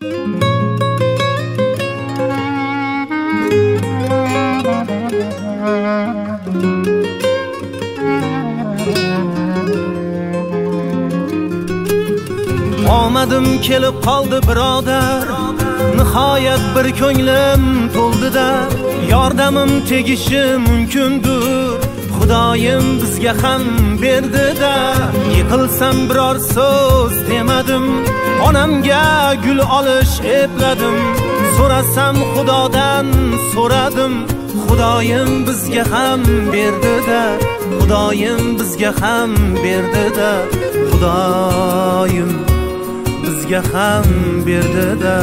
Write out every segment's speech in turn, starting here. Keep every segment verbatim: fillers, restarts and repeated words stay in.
Omadim kelib qoldi birodar, nihoyat bir ko'nglim to'ldi-da, yordamim tegishi mumkindir, Xudoyim bizga ham berdi-da. Yiqilsam biror so'z demadim, onamga gul olish epladim, so'rasam Xudodan so'radim, Xudoyim bizga ham berdi-da, Xudoyim bizga ham berdi-da, Xudoyim bizga ham berdi-da.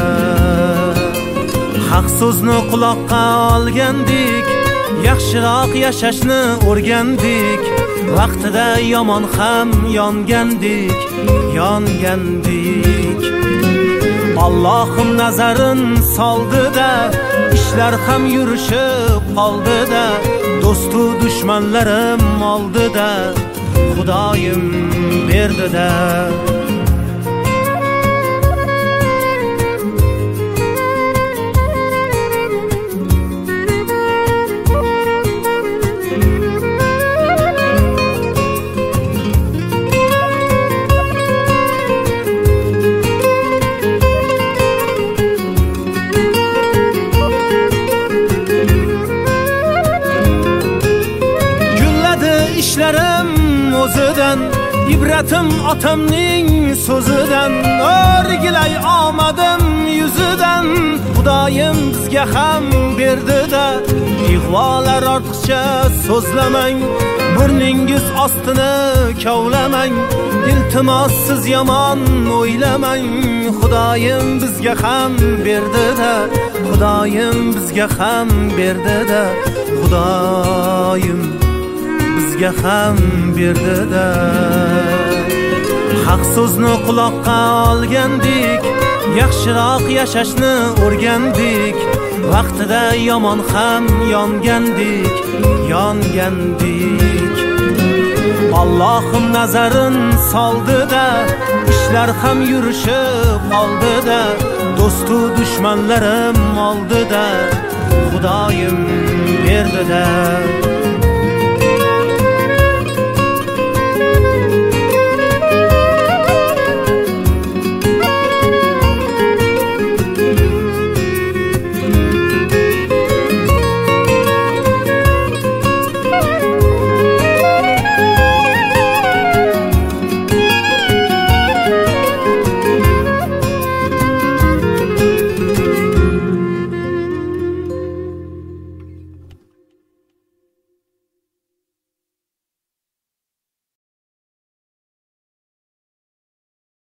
Haq so'zni quloqqa olgandik, yaxshiroq yashashni o'rgandik, vaqtida yomon ham yongandik, yongandik. Allohim nazarin soldi-da, ishlar ham yurishib qoldi-da, do'stu dushmanlarim oldi-da, Xudoyim berdi-da. İşlerim o'zidan, ibratim otamning so'zidan, o'rgilay olmadim yuzidan, Xudoyim bizga ham berdi-da. Ig'volar ortiqcha so'zlamang, burningiz ostini kovlamang, iltimos siz yomon o'ylamang, Xudoyim bizga ham berdi-da, Xudoyim bizga ham berdi-da, Xudoyim bizga ham berdi-da. Haq so'zni quloqqa olgandik, yaxshiroq yashashni o'rgandik, vaqtida yomon ham yongandik, yongandik. Allohim nazarin soldi-da, ishlar ham yurishib qoldi-da, do'stu dushmanlarim oldi-da, Xudoyim berdi-da.